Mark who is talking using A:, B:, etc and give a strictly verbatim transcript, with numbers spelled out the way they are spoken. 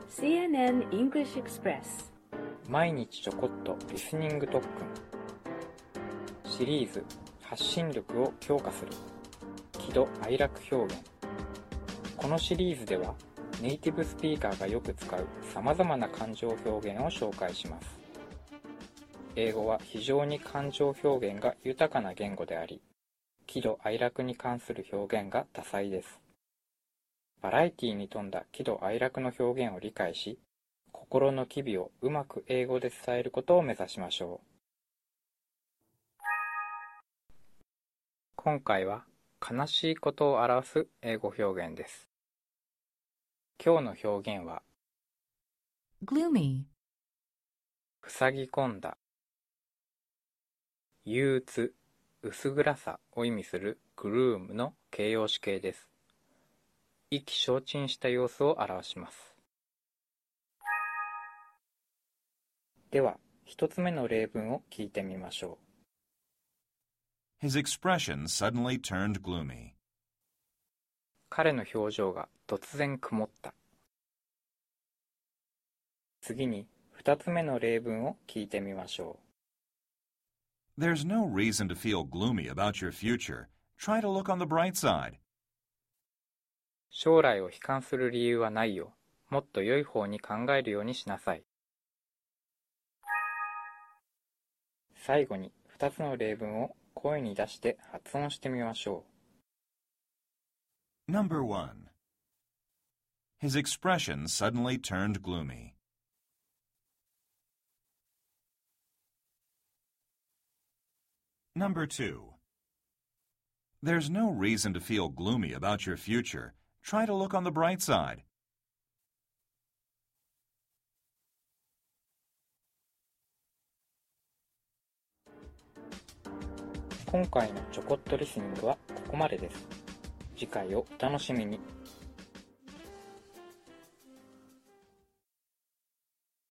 A: シーエヌエヌ English Express
B: 毎日ちょこっとリスニング特訓シリーズ発信力を強化する喜怒哀楽表現。このシリーズではネイティブスピーカーがよく使うさまざまな感情表現を紹介します。英語は非常に感情表現が豊かな言語であり、喜怒哀楽に関する表現が多彩です。バラエティに富んだ喜怒哀楽の表現を理解し、心の機微をうまく英語で伝えることを目指しましょう。今回は悲しいことを表す英語表現です。今日の表現は
C: gloomy
B: 塞ぎ込んだ、憂鬱、薄暗さを意味する gloom の形容詞形です。意気消沈した様子を表します。では、一つ目の例文を聞いてみましょ
D: う。His expression suddenly turned gloomy.
B: 彼の表情が突然曇った。次に、二つ目の例文を聞いてみましょ
D: う。There's no reason to feel gloomy about your future. Try to look on the bright side.
B: 将来を悲観する理由はないよ。もっと良い方に考えるようにしなさい。最後に二つの例文を声に出して発音してみましょ
D: う。Number one. His expression suddenly turned gloomy. Number two. There's no reason to feel gloomy about your future.Try to look on the bright side.
B: 今回のちょこっとリスニングはここまでです。次回をお楽しみに。